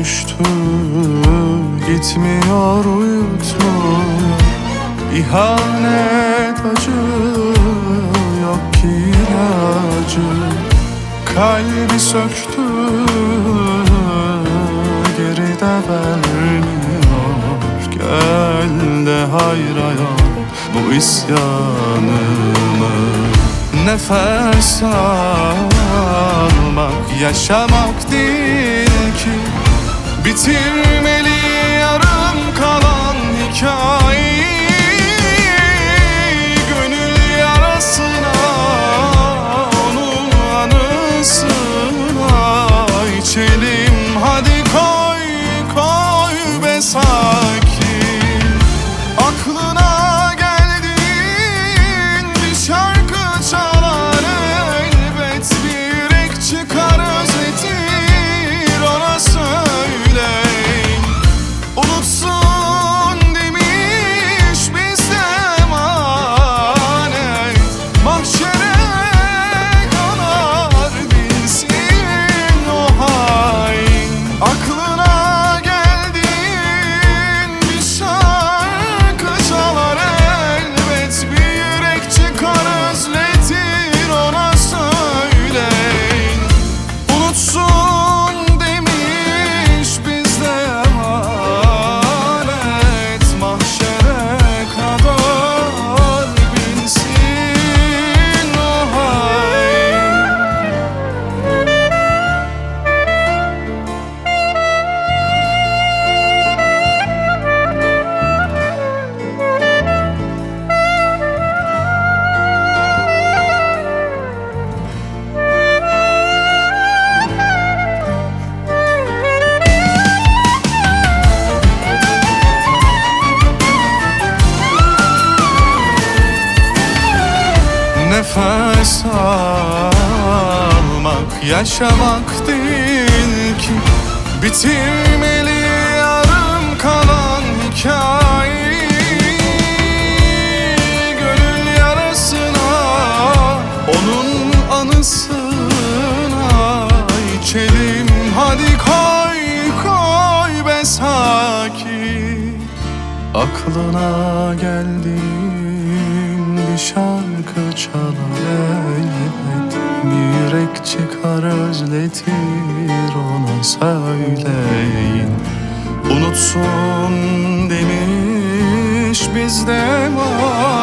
düştü, gitmiyor uyutmuyor. İhanet acı, yok ki ilacı. Kalbi söktü, geri de vermiyor. Gel de hayraya bu isyanımı. Nefes almak yaşamak değil ki, bitirmeli yarım kalan hikayeyi. Gönül yarasına, onun anısına içelim hadi, koy koy be sakin. Aklına geldiğin bir şarkı çalar elbet, bir ek çıkar özletir ona söyleyin. Unutsun demiş bizde emanet, mahşere kadar bilsin o hain. Aklına geldiğin bir şarkı çalar elbet, bir yürek çıkar özletir ona söyleyin. Unutsun demiş bizde emanet, mahşere kadar bilsin o hain. Nefes almak yaşamak değil ki, bitirmeli yarım kalan hikayeyi. Gönül yarasına, onun anısına içelim hadi, koy koy be sakin. Aklına geldiğin bir şarkı çalar elbet, bir yürek çıkar özletir ona söyleyin. Unutsun demiş bizde var